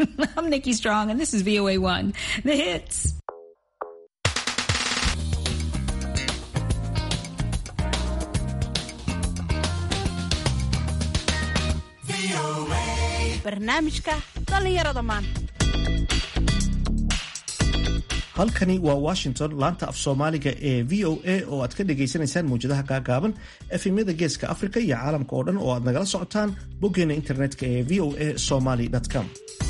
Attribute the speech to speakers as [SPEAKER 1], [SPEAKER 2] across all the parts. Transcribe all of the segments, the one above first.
[SPEAKER 1] I'm Nikki Strong, and this is VOA1, The Hits.
[SPEAKER 2] barnaamijka dhallinyarada maanta.
[SPEAKER 3] halkani waa Washington, laanta af Soomaaliga ee VOA oo aad ka dhageysanaysaan mawjadaha gaagaaban efemyada geeska Afrika iyo caalamka oo dhan oo aad nagala socotaan boggeena internetka ee voasomali.com.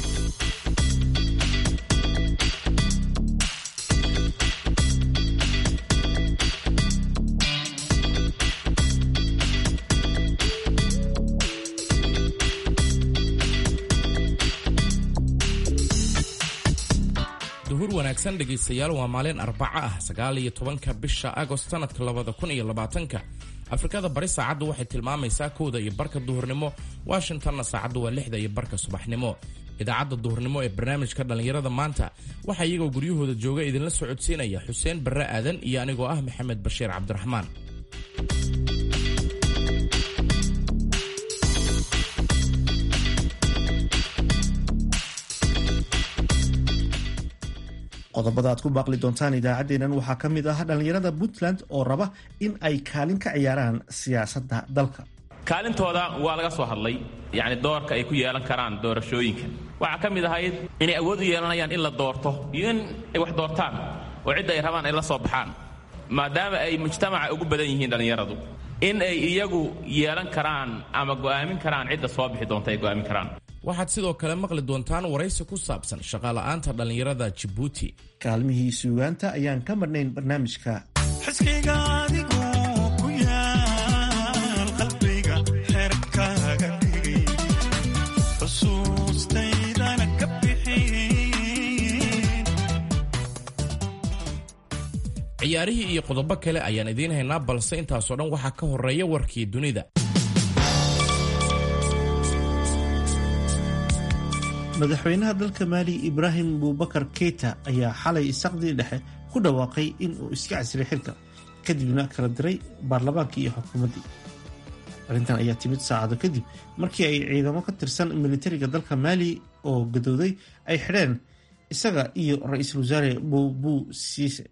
[SPEAKER 4] wanaagsan dhegaystayaal, waa maalin Arbaca ah 19 bisha Agost sanadka 2020. Afrikada bari saacadu waxay tilmaamaysaa 1:00 duhurnimo, Washingtonna saacadu waa 6:00 subaxnimo. Idaacadda duhurnimo ee barnaamijka dhalinyarada maanta waxa iyagoo guryahooda jooga idinla socodsiinaya Xuseen Barre Aadan iyo anigoo ah Maxamed Bashiir Cabdiraxmaan.
[SPEAKER 3] qodobada aad ku baaqli doontaan idaacaddeennan waxaa ka mid ah dhalinyarada Puntland oo raba in ay kaalin ka ciyaaraan siyaasadda dalka.
[SPEAKER 5] kaalintooda waa laga soo hadlay, yacni doorka ay ku yeelan karaan doorashooyinka waxaa ka mid ahayd inay awood u yeelanayaan in la doorto iyo in ay wax doortaan oo cidda ay rabaan ay la soo baxaan, maadaama ay mujtamaca ugu badan yihiin dhalinyaradu, in ay iyagu yeelan karaan ama go'aamin karaan cidda soo bixi doonta ay go'aamin karaan.
[SPEAKER 4] waxaad sidoo kale maqli doontaan waraysi ku saabsan shaqaala'aanta dhalinyarada Djibouti.
[SPEAKER 3] kaalmihii suugaanta ayaan ka marnayn barnaamijka.
[SPEAKER 6] xisqiga adigu ku yaal qalbiga xeerkaaga dhigay xusuustaydana ka bixin.
[SPEAKER 4] ciyaarihii iyo qodobo kale ayaan idiin haynaa, balse intaasoo dhan waxaa ka horeeya warkii dunida.
[SPEAKER 3] madaxweynaha dalka Maali Ibrahim Boubacar Keita ayaa xalay isaqdii dhexe ku dhawaaqay in uu iska casray xilka kadibna kala diray baarlamaanka iyo xukuumaddii. arrintan ayaa timid saacado kadib markii ay ciidamo ka tirsan militariga dalka Maali oo gadooday ay xidheen isaga iyo ra'iisul wasaare Boubou Cisse.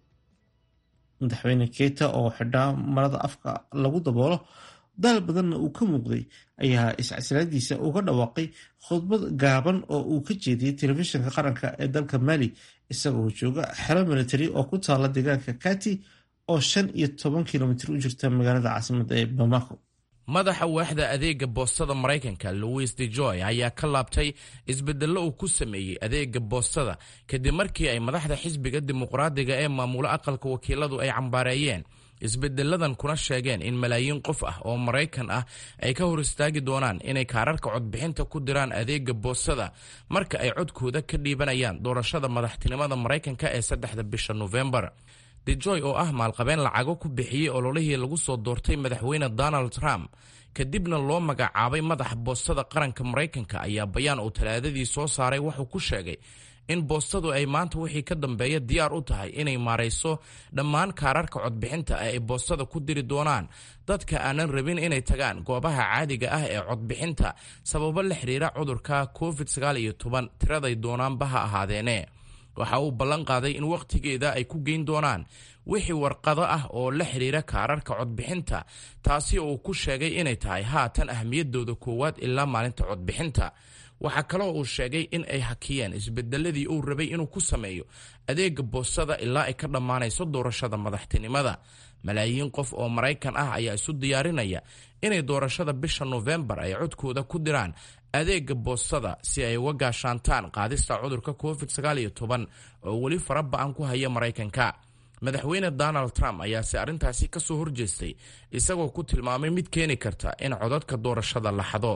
[SPEAKER 3] madaxweyne Keita oo xidhaa marada afka lagu daboolo dal badanna uu ka muuqday ayaa iscasraadiisa uga dhawaaqay khudbad gaaban oo uu ka jeediyey telefishinka qaranka ee dalka Maali isagoo jooga xero military oo ku taala deegaanka Kati oo 15 kilomitir u jirta magaalada caasimadda ee Bamako.
[SPEAKER 4] madaxa waaxda adeega boostada Mareykanka Louis DeJoy ayaa ka laabtay isbedello uu ku sameeyey adeega boostada kadib markii ay madaxda xisbiga dimuqraadiga ee maamula aqalka wakiiladu ay cambaareeyeen isbedeladan kuna sheegeen in malaayiin qof ah oo Mareykan ah ay ka hor istaagi doonaan inay kaararka codbixinta ku diraan adeega boostada marka ay codkooda ka dhiibanayaan doorashada madaxtinimada Mareykanka ee 3 bisha November. DeJoy oo ah maalqabeen lacago ku bixiyey ololihii lagu soo doortay madaxweyne Donald Trump kadibna loo magacaabay madaxa boostada qaranka Mareykanka ayaa bayaan uu Talaadadii soo saaray wuxuu ku sheegay in boostadu ay maanta wixii ka dambeeya diyaar u tahay inay maarayso dhammaan kaararka codbixinta ee ay boostada ku diri doonaan dadka aanan rabin inay tagaan goobaha caadiga ah ee codbixinta sababo la xiriira cudurka COVID-19 tiraday doonaanba ha ahaadeene. waxa uu ballan qaaday in waqtigeeda ay ku geyn doonaan wixii warqado ah oo la xiriira kaararka codbixinta, taasi oo uu ku sheegay inay tahay haatan ahmiyadooda koowaad ilaa maalinta codbixinta. waxaa kaloo uu sheegay in ay hakiyeen isbedeladii uu rabay inuu ku sameeyo adeega boostada ilaa ay ka dhammaanayso doorashada madaxtinimada. malaayiin qof oo Mareykan ah ayaa isu diyaarinaya inay doorashada bisha November ay codkooda ku diraan adeega boostada si ay uga gaashaantaan qaadista cudurka COVID-19 oo weli faraba'an ku haya Mareykanka. madaxweyne Donald Trump ayaa si arrintaasi ka soo horjeestay isagoo ku tilmaamay mid keeni karta in codadka doorashada la xado.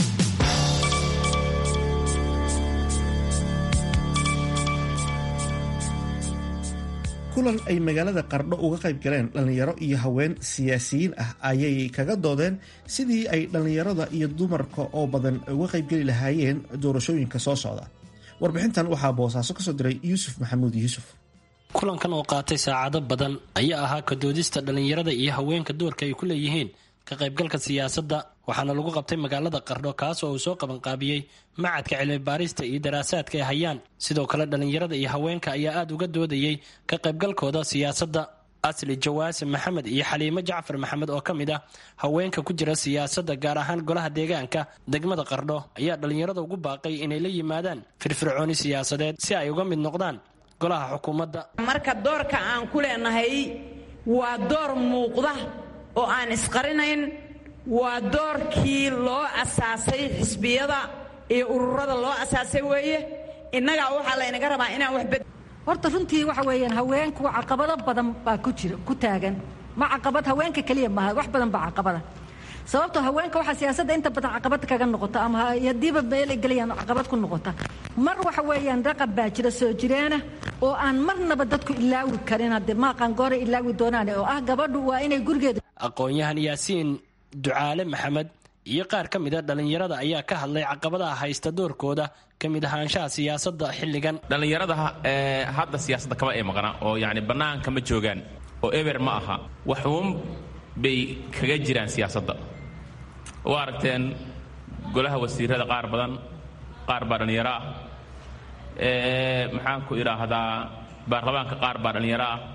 [SPEAKER 3] kulan ay magaalada Qardho uga qayb galeen dhalinyaro iyo haween siyaasiyiin ah ayay kaga doodeen sidii ay dhalinyarada iyo dumarka oo badan uga qayb geli lahaayeen doorashooyinka soo socda. warbixintan waxaa Boosaaso ka soo diray Yuusuf Maxamuud Yuusuf.
[SPEAKER 7] kulankan oo qaatay saacado badan ayaa ahaa ka doodista dhalinyarada iyo haweenka doorka ay ku leeyihiin ka qaybgalka siyaasadda waxaana lagu qabtay magaalada Qardho kaas oo uu soo qabanqaabiyey macadka cilmi baarista iyo daraasaadka ay hayaan. Sidoo kale dhalinyarada iyo haweenka ayaa aad uga doodayay ka qaybgalkooda siyaasadda. Asli Jawaasi Maxamed iyo Xaliimo Jacfar Maxamed oo kamid ah haweenka ku jira siyaasadda gaar ahaan golaha deegaanka degmada Qardho ayaa dhalinyarada ugu baaqay inay la yimaadaan firfircooni siyaasadeed si ay uga mid noqdaan golaha xukuumadda.
[SPEAKER 8] Marka doorka aan ku leenahay waa door muuqda oo aan isqarinayn, waa doorkii loo asaasay xisbiyada iyo ururada loo asaasay weeye. Innaga waxa la inaga rabaa inaan wax
[SPEAKER 9] horta runtii waxa weeyaan haweenku caqabado badan baa ku taagan. Ma caqabad haweenka kaliya ma wax badan baa caqabada. Sababtoo haweenka waxa siyaasadda inta badan caqabad kaga noqota ama yadiiba meel galiyaan caqabad ku noqota. Mar waxa weeyaan raqab baa jira soo jireena oo aan marnaba dadku ilaawi karin hadda ma qan goor ilaawi doonaan oo ah gabadhu waa inay gurigeeda.
[SPEAKER 7] Aqoonyahan Yaasiin Ducaale Maxamed iyo qaar ka mid ah dhalinyarada ayaa ka hadlay caqabadaha haysta doorkooda kamid ahaanshaha siyaasadda xilligan.
[SPEAKER 5] Dhalinyarada hadda siyaasadda kama ay maqna oo yani banaanka ma joogaan oo ever ma aha waxuun bay kaga jiraan siyaasadda. Waa aragteen golaha wasiirada qaar badan qaar baa dhalinyaro ah maxaan ku iraahdaa baarlamaanka qaar baa dhalinyaro ah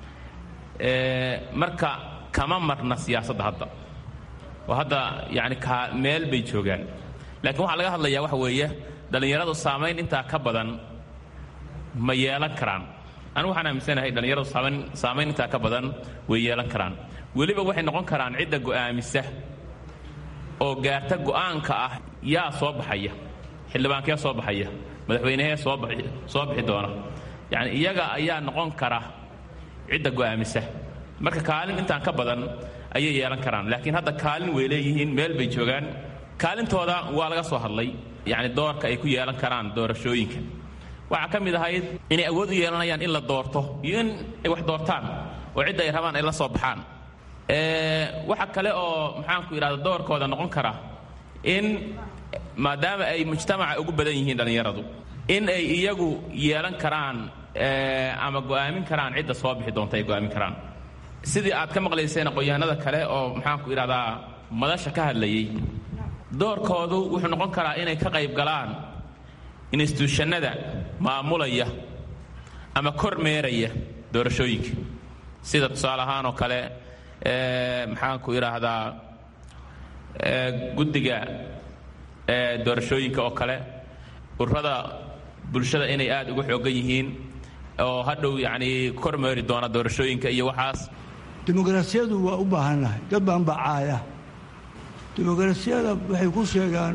[SPEAKER 5] marka kama marna siyaasadda hadda oo hadda yani meel bay joogaan. Laakiin waxa laga hadlayaa waxa weeye dhalinyaradu saamayn intaa ka badan ma yeelan karaan. Anigu waxaan aaminsanahay dhalinyaradu saamayn intaa ka badan way yeelan karaan. Weliba waxay noqon karaan cidda go'aamisa oo gaarta go'aanka ah yaa soo baxaya, xildhibaankee soo baxaya, madaxweynehee soo bixi doona. Yani iyaga ayaa noqon kara cidda go'aamisa. Marka kaalin intaan ka badan ayay yeelan karaan. Laakiin hadda kaalin way leeyihiin, meel bay joogaan. Kaalintooda waa laga soo hadlay, yani doorka ay ku yeelan karaan doorashooyinka. Waxaa ka mid ahayd inay awood u yeelanayaan in la doorto iyo in ay wax doortaan oo cidda ay rabaan ay la soo baxaan. Waxa kale oo maxaan ku yiraahdaa doorkooda noqon kara in maadaama ay mujtamaca ugu badan yihiin dhalinyaradu in ay iyagu yeelan karaan ama go'aamin karaan cidda soo bixi doonta ay go'aamin karaan. Sidii aad ka maqlayseen aqoonyahanada kale oo maxaan ku yiraahdaa madasha ka hadlayay doorkoodu wuxuu noqon karaa inay ka qayb galaan institutionada maamulaya ama kormeeraya doorashooyinka sida tusaale ahaan oo kale maxaan ku yiraahdaa guddiga doorashooyinka oo kale ururada bulshada inay aad ugu xoogan yihiin oo hadhow yani kormeeri doona doorashooyinka iyo waxaas.
[SPEAKER 10] Dimuqraasiyadu waa u baahannahay dad baan bacaaya. Dimuqraasiyada waxay ku sheegaan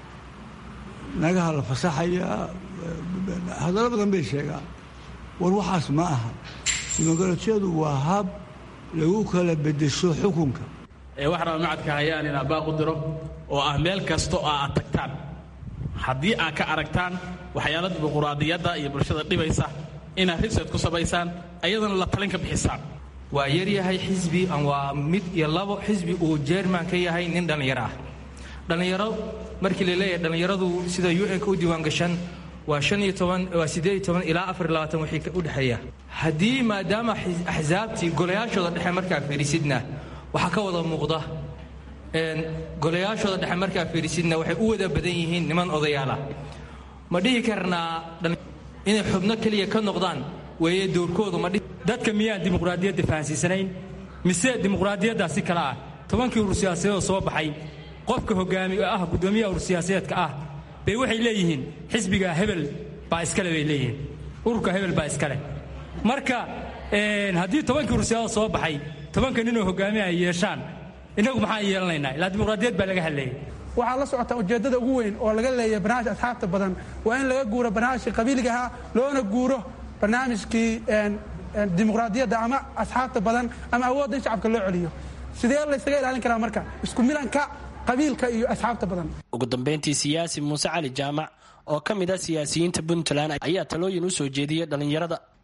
[SPEAKER 10] nagaha la fasaxaya hadallo badan bay sheegaan war waxaas ma aha. Dimuqraasiyadu waa hab lagu kala bedesho xukunka.
[SPEAKER 11] Waxaan macadka hayaan in abaaq u diro oo ah meel kasto oo aad tagtaan haddii aad ka aragtaan waxyaalo dimuqraadiyadda iyo bulshada dhibaysa inaad research ku samaysaan ayadana la talin ka bixisaan.
[SPEAKER 12] waa yaryahay xisbi waa mid iyo labo xisbi uu jeerman ka yahay nin dhalinyaro ah. dhalinyaro markii la leeyahay dhalinyaradu sida UN u diiwaan gashan waa 18 ilaa 24 wixii u dhaxeeya. haddii maadaama axsaabtii golayaashooda dhexe markaa fiirisidna waxaa ka wada muuqda golayaashooda dhexe markaa fiirisidna waxay u wada badan yihiin niman odayaal ah. ma dhihi karnaa inay xubno keliya ka noqdaan weeye doorkoodu ma dhihi
[SPEAKER 13] dadka miyaan dimuqraadiyadda fahansiisanayn mise dimuqraadiyaddaasi kale ah 10kii urur siyaasadeed soo baxay qofka hogaamiye ah gudoomiyaha urur siyaasadeedka ah bay waxay leeyihiin xisbiga hebel baa iskale bay leeyihiin ururka hebel baa iskale. marka haddii 10kii urur siyaasadeed soo baxay 10ka ninoo hogaamiye ay yeeshaan inagu maxaan yeelanaynaa ilaa dimuqraadiyad baa laga hadlayay.
[SPEAKER 14] waxaa la socota ujeeddada ugu weyn oo laga leeyahay barnaamij asxaabta badan waa in laga guuro barnaamijkii qabiiligaha loona guuro barnaamijkii dimuqraadiyadda ama asxaabta badan ama awoodda in shacabka loo celiyo. sidee laysaga ilaalin karaa marka isku milanka qabiilka iyo asxaabta badan.
[SPEAKER 7] ugu dambeyntii siyaasi Muuse Cali Jaamac oo ka mid ah siyaasiyiinta Puntland ayaa talooyin u soo jeediyay dhalinyarada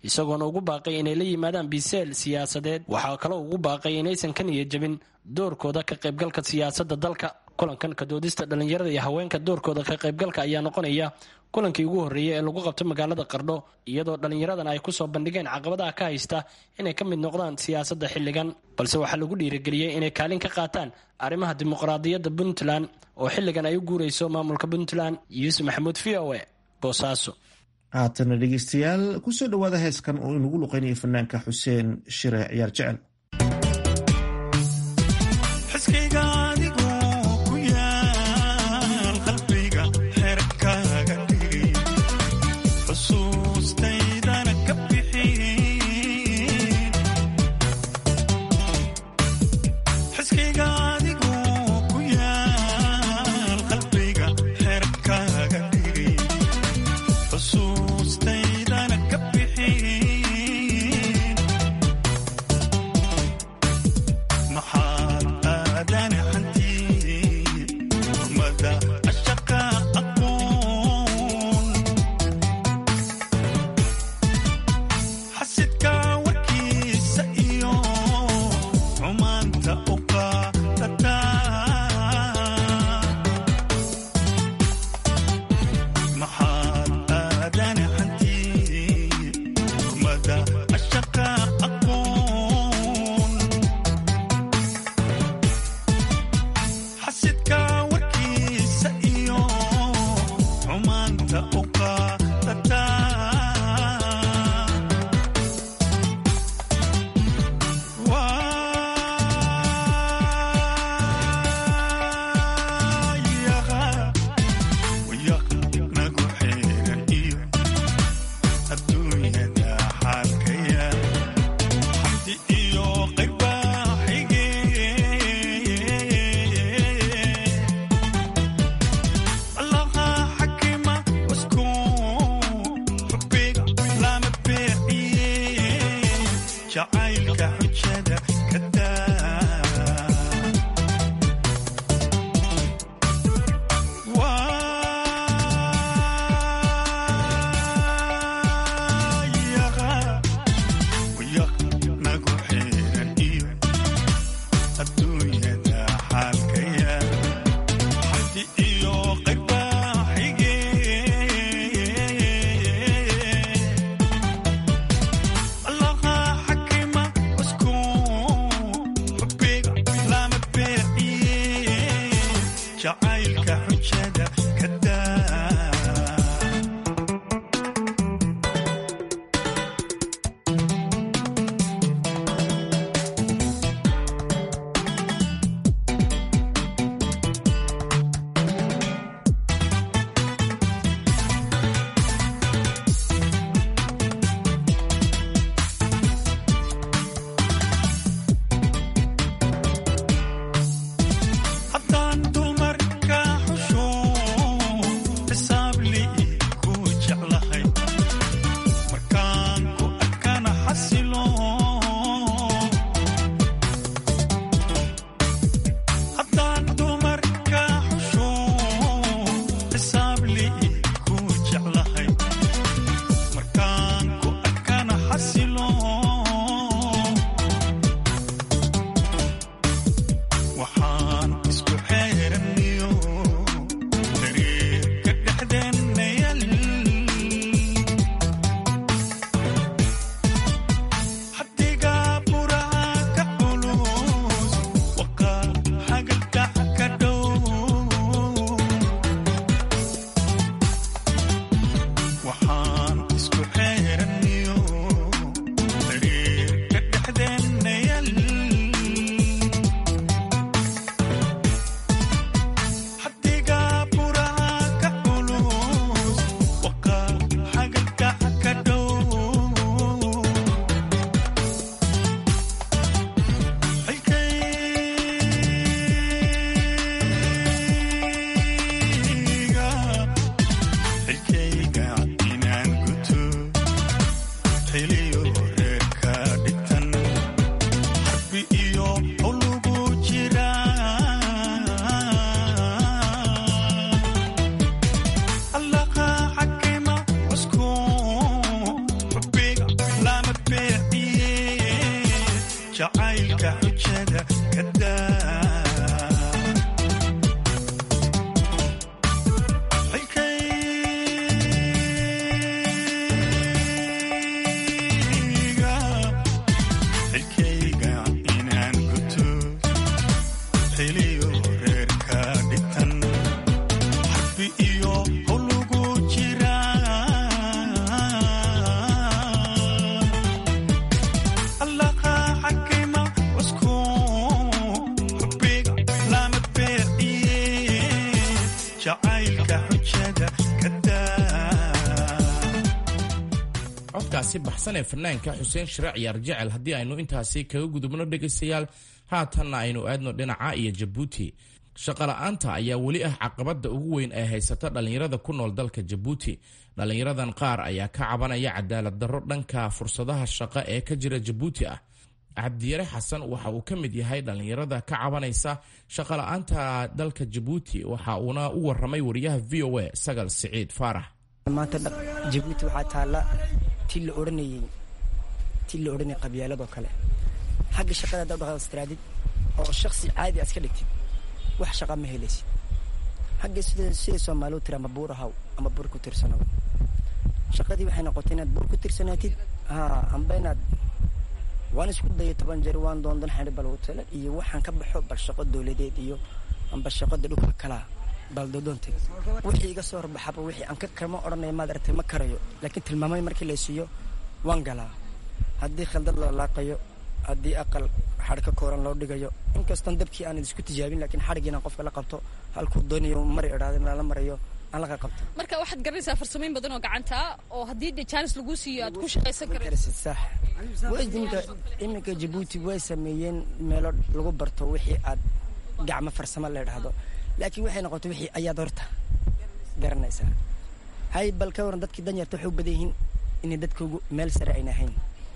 [SPEAKER 7] isagoona ugu baaqay inay la yimaadaan biseel siyaasadeed. waxaa kaloo ugu baaqay inaysan ka niyad jabin doorkooda ka qaybgalka siyaasadda dalka. kulankan kadoodista dhallinyarada iyo haweenka doorkooda ka qaybgalka ayaa noqonaya kulankii ugu horreeyay ee lagu qabto magaalada Qardho, iyadoo dhallinyaradan ay kusoo bandhigeen caqabadaha ka haysta inay ka mid noqdaan siyaasadda xilligan, balse waxaa lagu dhiirigeliyey inay kaalin ka qaataan arrimaha dimuqraadiyadda Puntland oo xilligan ay u guurayso maamulka Puntland. Yuusuf Maxamuud, VOA, Boosaaso.
[SPEAKER 3] haatana dhegeystayaal kusoo dhawaada heeskan oo inagu luqeynaya fanaanka Xuseen Shire Ciyaar Jecel.
[SPEAKER 6] Allah hakima
[SPEAKER 4] codkaasi baxsan ee fanaanka xuseen shire ciyaar jecel haddii aynu intaasi kaga gudubno dhegaystayaal haatanna aynu aadno dhinaca iyo jabuuti shaqola'aanta ayaa weli ah caqabadda ugu weyn ee haysata dhallinyarada ku nool dalka jabuuti dhallinyaradan qaar ayaa ka cabanaya cadaalad darro dhanka fursadaha shaqo ee ka jira jabuuti ah cabdiyare xasan waxa uu ka mid yahay dhallinyarada ka cabanaysa shaqola'aanta dalka jabuuti waxa uuna u warramay wariyaha v o a sagal siciid faarax
[SPEAKER 15] maanta jabuuti waxaa taalla tii la odhanayay qabyaaladoo kale xagga shaqada haddaad dhaqaastiraadid oo shaksi caadi aad iska dhigtid wax shaqa ma helaysid xagga sida soomaalidu tiri ama buur ahaw ama buur ku tirsanow shaqadii waxay noqotay inaad buur ku tirsanaatid amba inaad waan isku dayo 10 jeer waan doondan xidhi bal hotel iyo waxaan ka baxo bal shaqo dawladeed iyo amba shaqada dhulka kala bal doonte wixii iga soo horbaxaba wixii aan ka kama oranay maad aragtay ma karayo laakiin tilmaamay markii la siiyo waan galaa haddii khaldad la laaqayo haddii aqal xadhka kooran loo dhigayo inkastoo dabkii aan isku tijaabin laakiin xadhigiina qofka la qabto halkuu doonayo mari idhaadin la marayo aan la qabto
[SPEAKER 16] marka waxaad garanaysaa farsamooyin badan oo gacanta oo haddii de chance lagu siiyo aad ku shaqaysan karaysid
[SPEAKER 15] sax iminka Jabuuti way sameeyeen meelo lagu barto wixii aad gacmo farsamo la yiraahdo laakiin waxay noqotay wixii ayaad horta garanaysaa hay bal ka waran dadkii danyarta wuxuu badeeyin in dadkoogu meel sare ay nahayn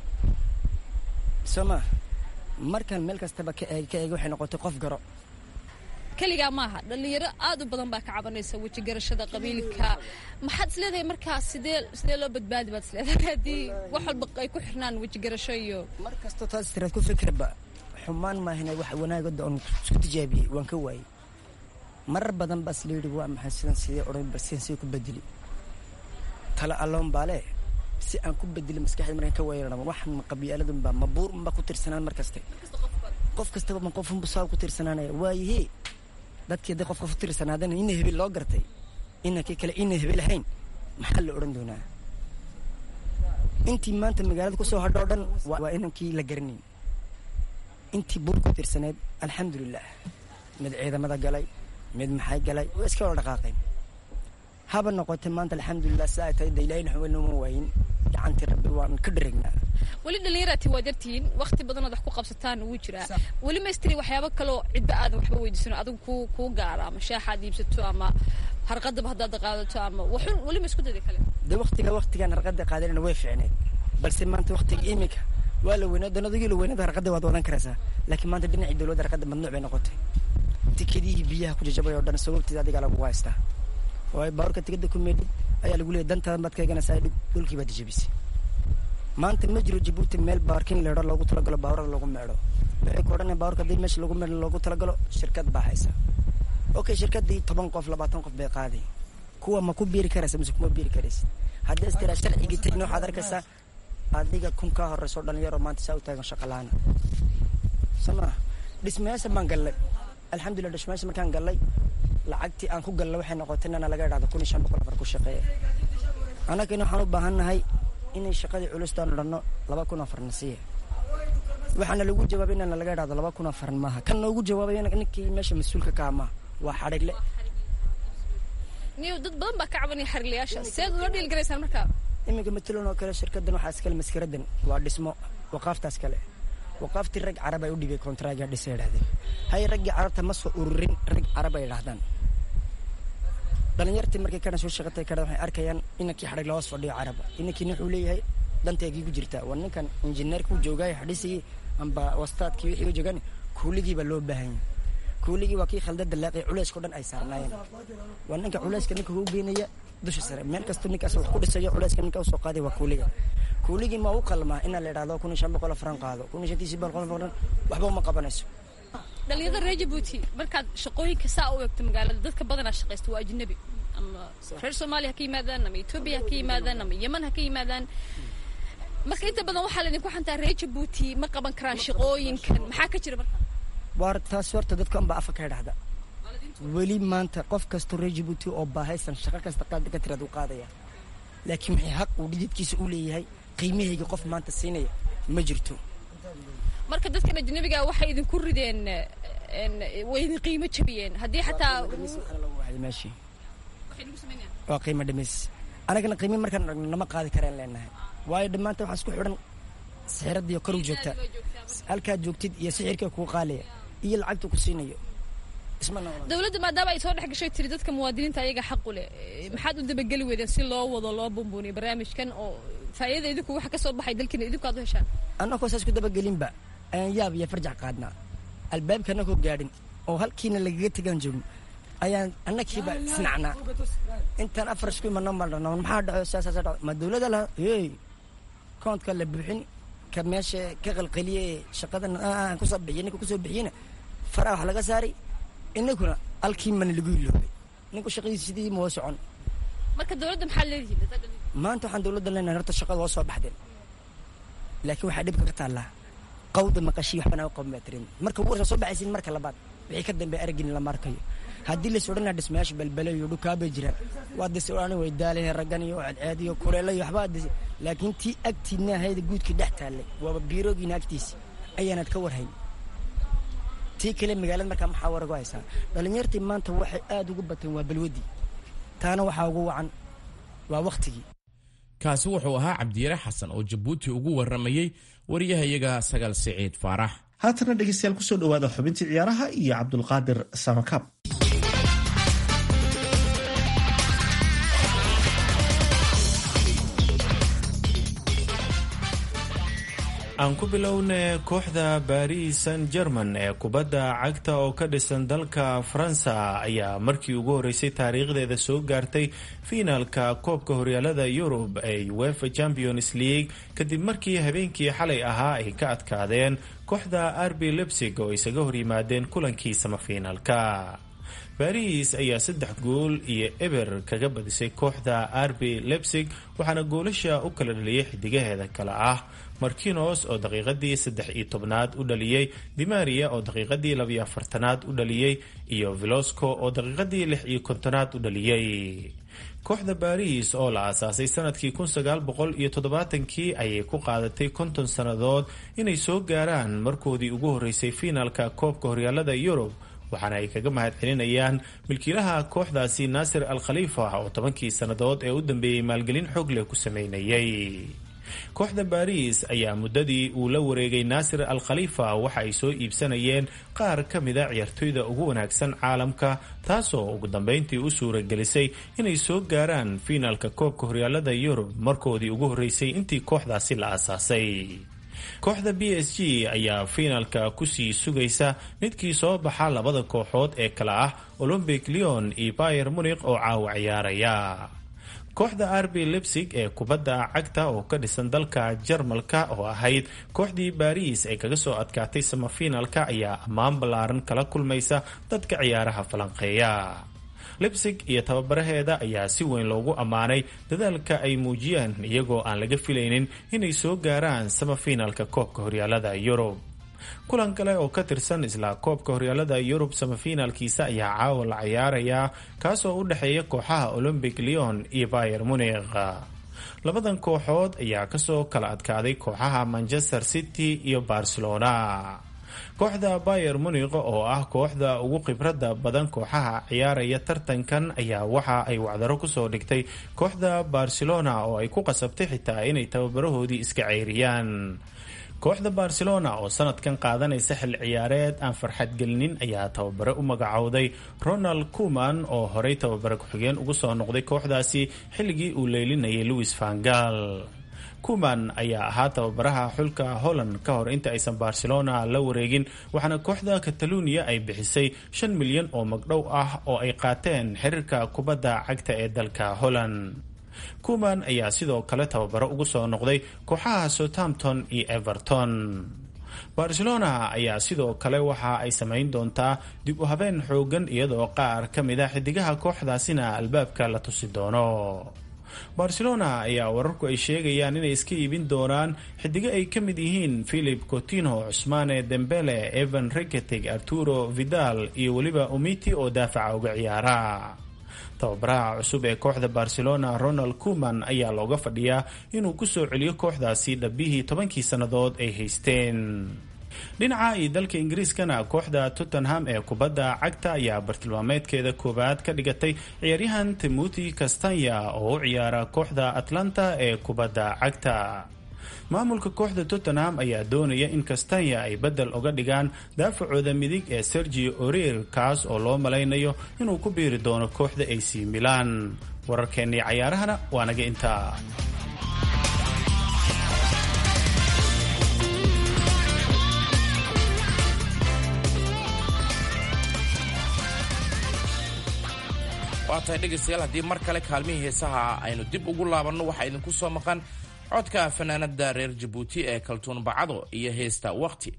[SPEAKER 15] soma markan meel kastaba ka eeg waxay noqotay qof garo
[SPEAKER 16] kaliya maaha dhalinyaro aad u badan baa ka cabanaysa waji garashada qabiilka maxaad isleedahay markaas sidee loo badbaadi baad isleedahay hadii wax walba ay ku xirnaan waji garasho iyo
[SPEAKER 15] markasto taas tiraad ku fikirba xumaan ma ahna wax wanaagooda oo isku tijaabiyay waan ka waayay marar badan bas leeyahay waa maxay sidan sidee oran basin si ku bedeli tala alon baale si aan ku bedeli maskaxda markaan ka waayay waxan qabiiladan ba mabuur ma ku tirsanaan markaste qof kasta ma qof busaa ku tirsanaanaya waayay dadkii qof ku tirsanaadana in hebel loo gartay inakii kale in hebel ahayn maxaa la oran doonaa intii maanta magaalada ku soo hadho dhan waa inankii la garanay intii buur ku tirsaneed alxamdulillah mid ciidamada galay mid maxay galay way iska wada dhaqaaqeen haba noqotay maanta alxamdulillah saaytay deelayna xaweenno ma waayin gacantii rabbi waan ka dhareegnaa
[SPEAKER 16] wali dhalinyarati wadartiin waqti badan wax ku qabsataan uu jira wali ma istiri waxyaabo kale oo cid aad waxba weydiisano adigu ku gaara ama shaaxaad iibsato ama harqada hadaad qaadato ama wuxuu wali ma isku daday kale
[SPEAKER 15] de waqtigan harqada qaadayna way fiicneed balse maanta waqtiga imika waa la weynaad danadii la weynaad harqada waad wadan karaysaa laakiin maanta dhinaca dawladda harqada mamnuuc bay noqotay tikidii biyaha ku jajabay oo dhan sababteeda adiga lagu haystaa way baarka tigada ku meedid ayaa lagu leeyahay dantada mad kaygana saay dhulkii baad jabisay maanta ma jiro Jabuuti meel baarkin leedo loogu talagalo baarada lagu meedo waxay ku oranayaan baarka dib meesha lagu meedo loogu talagalo shirkad baa haysa okay shirkadii 10 qof 20 qof bay qaaday kuwa ma ku biiri karaysa mise kuma biiri karaysa haddii istira sharciga tigno waxaad arkaysaa adiga kun ka horeyso dhalinyaro maanta saa u taagan shaqo la'aan sama dhismayaasha baan galay alxamdulillah dhismayaasha markaan galay lacagtii aan ku galay waxay noqotay inaan laga dhaado 1500 ku shaqeeyo anaga waxaan u baahanahay inay shaqadii culustaan dhano 2000 nasiye waxaana lagu jawaabay inaan laga dhaado 2000 maaha kan ugu jawaabay ninkii meesha mas'uulka ka ama waa xarigle
[SPEAKER 16] niyo dad badan baa ka cabanay xarilayaasha seed loo dhil garaysan marka
[SPEAKER 15] imiga matalan oo kale shirkadan waxa iskale maskaradan waa dhismo waqaftaas kale waqaftii rag carab ay u dhibay kontraaga dhisay yiraahdeen hay rag carabta ma soo ururin rag carab ay yiraahdaan dhalinyartii markay kana soo shaqatay kada waxay arkayaan inankii xarig la hoos fadhiyo carab inankii wuxuu leeyahay danteegii ku jirta waa ninkan injineerku joogay xadhisay amba wastaadkii wixii joogan kuuligii ba loo baahan kuuligii waa kii khaldada laaqay culeys ku dhan ay saarnaayeen waa ninka culeyska ninka uu geenaya dusha sare meel kasta ninkaas wax ku dhisayo culeyska ninka soo qaaday waa kuuligii ma uu qalmaa in la yiraahdo 1500 franc qaado 1500 waxba ma qabanayso
[SPEAKER 16] dhalinyarada reer Jabuuti markaad shaqooyinka saa u eegto magaalada dadka badan shaqeysta waa ajnabi ama reer Soomaaliya ka yimaadaan ama Itoobiya ka yimaadaan ama Yemen ka yimaadaan marka inta badan waxa la idinku xantaa reer Jabuuti ma qaban karaan shaqooyinkan maxaa ka jira marka
[SPEAKER 15] warta sorta dadkan ba afka yiraahda wali maanta qof kasto reer Jabuuti oo baahaysan shaqo kasta qaad ka tirada u qaadaya laakiin wixii xaq uu dhididkiisa u leeyahay qiimaheega qof maanta siinaya ma jirto
[SPEAKER 16] marka dadka ajnabiga waxay idinku rideen way idin qiimo jabiyeen hadii xataa
[SPEAKER 15] waa qiimo dhimis anagana qiimo markaan nama qaadi kareen leenahay waayo dhammaanta waxaa isku xidhan sixiradiiyo kor u joogta halkaad joogtid iyo sixirka kuu qaalaya iyo lacagta ku siinayo
[SPEAKER 16] dawladda maadaama ay soo dhex gashay tiri dadka muwaadiniinta ayaga xaq u leh maxaad u dabageli weydeen si loo wado loo buunbuuniyo barnaamijkan oo faa'iida idinku waxa ka soo baxay dalkiina idinku aad u heshaan
[SPEAKER 15] annagoo saas ku dabagelinba ayaan yaab iyo farjac qaadnaa albaabka annagoo gaadhin oo halkiina lagaga tegaan joogin ayaan annagiiba isnacnaa intaan afar isku imanno maldhano maxaa dhaco saasaasa dhaco ma dawladda laha koontka la buuxin ka meesha ka qalqaliye shaqadan kusoo bixiye ninka kusoo bixiyena faraa wax laga saaray inaguna halkii mana lagu iloobay ninku shaqadiisa sidii moo socon
[SPEAKER 16] marka dawladda maxaa leedihiin
[SPEAKER 15] maanta waxaan dawladda leenahay horta shaqada waa soo baxdeen laakiin waxaa dhibka ka taallaa qawda maqashii waxbana u qaban baa tirin marka ugu horsa soo baxaysin marka labaad wixii ka dambe aragin lama arkayo haddii la sodhanaa dhismayaasha balbalayo dhukaabay jiraan waa dise odhani way daalayeen raggan iyo cadceed iyo kuleelo iyo waxbaa dise laakiin tii agtiidna ahayda guudkii dhex taallay waaba biiroogiina agtiisa ayaanad ka warhayn tii kale magaalada markaa maxaa waragu haysaa dhallinyartii maanta waxay aad ugu bateen waa balwadii taana waxaa ugu wacan waa wakhtigii
[SPEAKER 4] kaasi wuxuu ahaa cabdiyare xasan oo jabuuti ugu warramayey wariyahayaga Sagal Siciid Faarax.
[SPEAKER 3] haatana dhegeystayaal kusoo dhawaada xubintii ciyaaraha iyo cabdulqaadir samakaab.
[SPEAKER 17] aan ku bilowne kooxda Paris Saint-Germain ee kubadda cagta oo ka dhisan dalka Faransa ayaa markii ugu horeysay taariikhdeeda soo gaartay fiinaalka koobka horyaalada Yurub ee UEFA Champions League kadib markii habeenkii xalay ahaa ay ka adkaadeen kooxda RB Leipzig oo isaga hor yimaadeen kulankii semifinaalka. Paris ayaa 3 gool iyo eber kaga badisay kooxda RB Leipzig waxaana goolasha u kala dhaliyay xidigaheeda kala ah Marquinhos oo daqiiqadii 13aad u dhaliyay, Di Maria oo daqiiqadii 24aad u dhaliyay iyo Velasco oo daqiiqadii 56aad u dhaliyay. kooxda Paris oo la aasaasay sanadkii 1970kii ayay ku qaadatay 50 sanadood inay soo gaaraan markoodii ugu horeysay fiinaalka koobka horyaalada Yurub waxaana ay kaga mahadcelinayaan milkiilaha kooxdaasi Nasser Al Khalifa oo 10kii sanadood ee u dambeeyay maalgelin xoog leh ku sameynayay. kooxda Paris ayaa muddadii uu la wareegay Nasser Al Khalifa waxa ay soo iibsanayeen qaar ka mid ah ciyaartoyda ugu wanaagsan caalamka taasoo ugu dambeyntii u suuragelisay inay soo gaaraan fiinaalka koobka horyaalada Yurub markoodii ugu horeysay intii kooxdaasi la aasaasay. kooxda PSG ayaa fiinaalka kusii sugaysa midkii soo baxa labada kooxood ee kala ah Olympique Lyon iyo Bayern Munich oo caawa ciyaaraya. kooxda RB Leipzig ee kubadda cagta oo ka dhisan dalka Jarmalka oo ahayd kooxdii Paris ay kaga soo adkaatay semifinaalka ayaa ammaan ballaaran kala kulmaysa dadka ciyaaraha falanqeeya. Leipzig iyo tababaraheeda ayaa si weyn loogu ammaanay dadaalka ay muujiyeen iyagoo aan laga filaynin inay soo gaaraan semifinaalka koobka horyaalada Yurub. kulan kale oo ka tirsan isla koobka horyaalada Yurub semifinaalkiisa ayaa caawa la ciyaaraya kaasoo u dhaxeeya kooxaha Olympique Lyon iyo Bayern Munich. labadan kooxood ayaa kasoo kala adkaaday kooxaha Manchester City iyo Barcelona. kooxda Bayern Munich oo ah kooxda ugu khibradda badan kooxaha ciyaaraya tartankan ayaa waxa ay wacdaro kusoo dhigtay kooxda Barcelona oo ay ku qasabtay xitaa inay tababarahoodii iska ceyriyaan. kooxda Barcelona oo sanadkan qaadanaysa xil ciyaareed aan farxad gelinin ayaa tababare u magacowday Ronald Koeman oo horey tababare ku-xigeen ugu soo noqday kooxdaasi xilligii uu leylinayay Louis van Gaal. Koeman ayaa ahaa tababaraha xulka Holland ka hor inta aysan Barcelona la wareegin waxaana kooxda Catalonia ay bixisay 5 milyan oo magdhow ah oo ay qaateen xiriirka kubadda cagta ee dalka Holland. Koeman ayaa sidoo kale tababaro ugu soo noqday kooxaha Southampton iyo Everton. Barcelona ayaa sidoo kale waxa ay samayn doontaa dib u habeen xoogan iyadoo qaar ka mid ah xidigaha kooxdaasina albaabka la tusi doono. Barcelona ayaa wararku ay sheegayaan inay iska iibin doonaan xidiga ay ka mid yihiin Philippe Coutinho, Ousmane Dembele, Evan Rakitic, Arturo Vidal iyo weliba Umtiti oo daafaca uga ciyaara. tababaraha cusub ee kooxda Barcelona Ronald Koeman ayaa looga fadhiyaa inuu ku soo celiyo kooxdaasi dhabihii 10kii sannadood ay haysteen. dhinaca iyo dalka ingiriiskana kooxda Tottenham ee kubadda cagta ayaa bartilmaameedkeeda koowaad ka dhigatay ciyaaryahan Timothy Castagna oo u ciyaara kooxda Atlanta ee kubadda cagta. maamulka kooxda Tottenham ayaa doonaya in Castagna ay bedel uga dhigaan daafacooda midig ee Sergio Aurier kaas oo loo malaynayo inuu ku biiri doono kooxda AC Milan. wararkeennii cayaarahana waa naga intaa.
[SPEAKER 4] waa tahay dhegaystayaal haddii mar kale kaalmihii heesaha aynu dib ugu laabanno waxaa idinku soo maqan codka fanaanada reer Jabuuti ee Kaltuun Bacado iyo heesta waqti.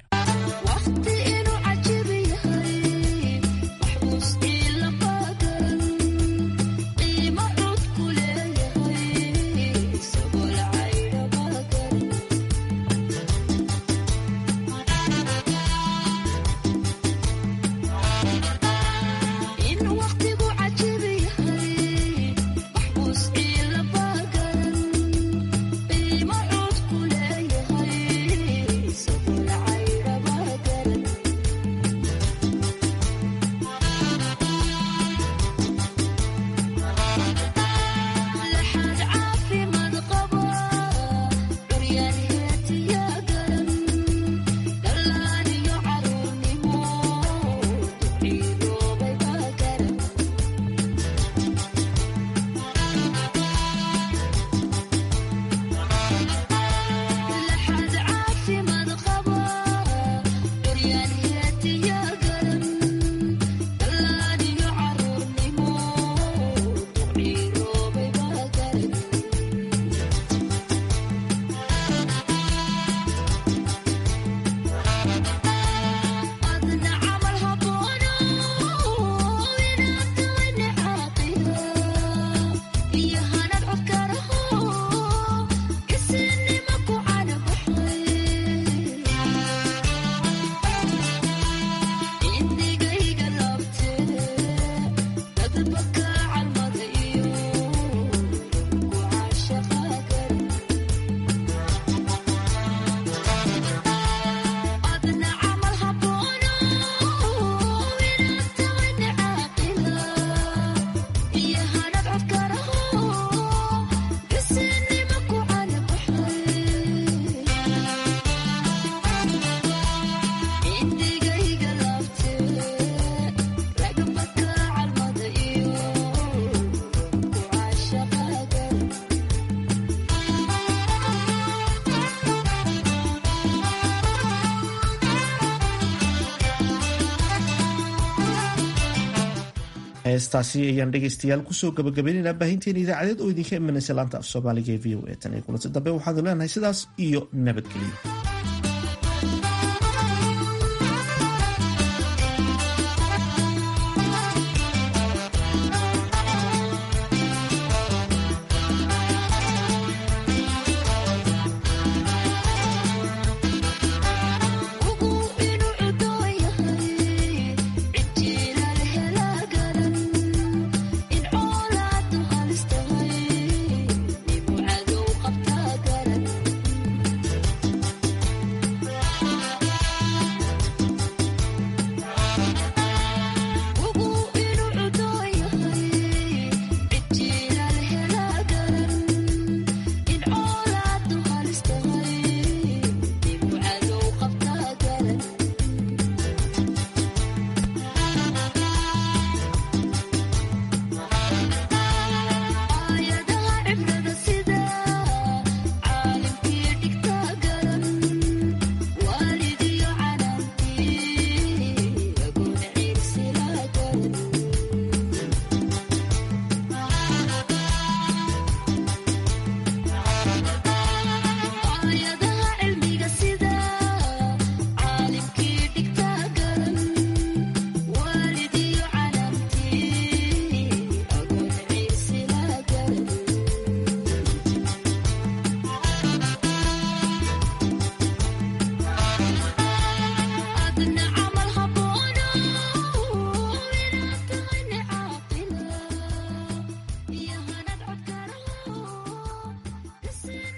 [SPEAKER 3] heestaasi ayaan dhegaystayaal kusoo gabagabaynaynaa baahinteena idaacadeed oo idinka imanaysa laanta af soomaaliga ee v o a tan iyo kulanti dambe waxaanu leenahay sidaas iyo nabadgelyo.